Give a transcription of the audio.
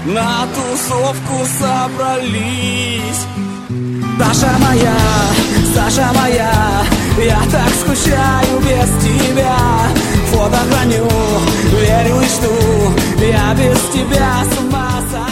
на тусовку собрались. Саша моя, я так скучаю без тебя. Фото храню, верю и жду, я без тебя с ума сойду.